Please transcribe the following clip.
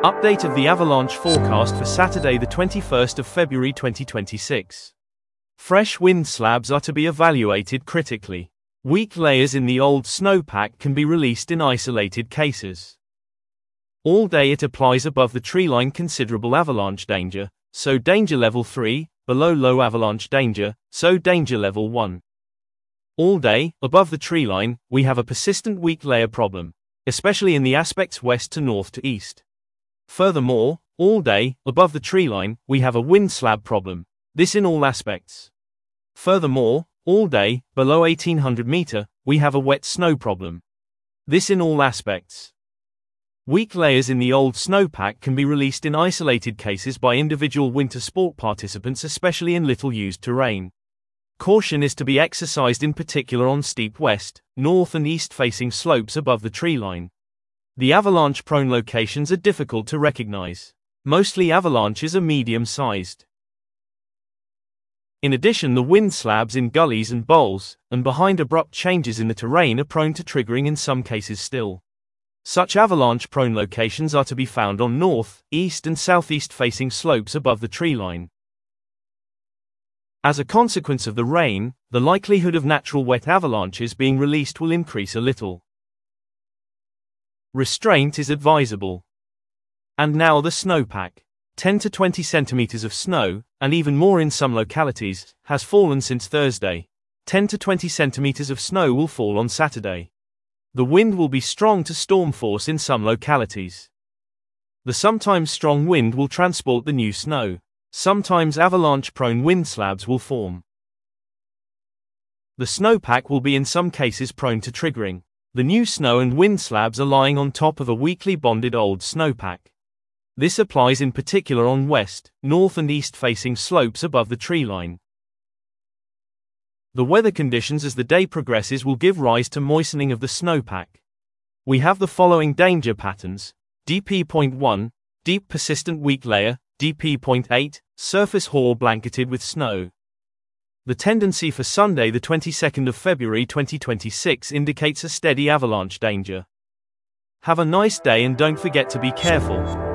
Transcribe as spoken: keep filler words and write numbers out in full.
Update of the avalanche forecast for Saturday the twenty-first of February twenty twenty-six. Fresh wind slabs are to be evaluated critically. Weak layers in the old snowpack can be released in isolated cases. All day it applies above the treeline considerable avalanche danger, so danger level three, below low avalanche danger, so danger level one. All day, above the treeline, we have a persistent weak layer problem, especially in the aspects west to north to east. Furthermore, all day, above the treeline, we have a wind slab problem, this in all aspects. Furthermore, all day, below eighteen hundred meter, we have a wet snow problem, this in all aspects. Weak layers in the old snowpack can be released in isolated cases by individual winter sport participants, especially in little used terrain. Caution is to be exercised in particular on steep west, north and east facing slopes above the treeline. The avalanche-prone locations are difficult to recognize. Mostly avalanches are medium-sized. In addition, the wind slabs in gullies and bowls, and behind abrupt changes in the terrain are prone to triggering in some cases still. Such avalanche-prone locations are to be found on north, east and southeast facing slopes above the treeline. As a consequence of the rain, the likelihood of natural wet avalanches being released will increase a little. Restraint is advisable. And now the snowpack. ten to twenty centimeters of snow, and even more in some localities, has fallen since Thursday. ten to twenty centimeters of snow will fall on Saturday. The wind will be strong to storm force in some localities. The sometimes strong wind will transport the new snow. Sometimes avalanche-prone wind slabs will form. The snowpack will be in some cases prone to triggering. The new snow and wind slabs are lying on top of a weakly bonded old snowpack. This applies in particular on west, north and east facing slopes above the treeline. The weather conditions as the day progresses will give rise to moistening of the snowpack. We have the following danger patterns: D P point one, deep persistent weak layer, D P point eight, surface hoar blanketed with snow. The tendency for Sunday the twenty-second of February twenty twenty-six indicates a steady avalanche danger. Have a nice day and don't forget to be careful.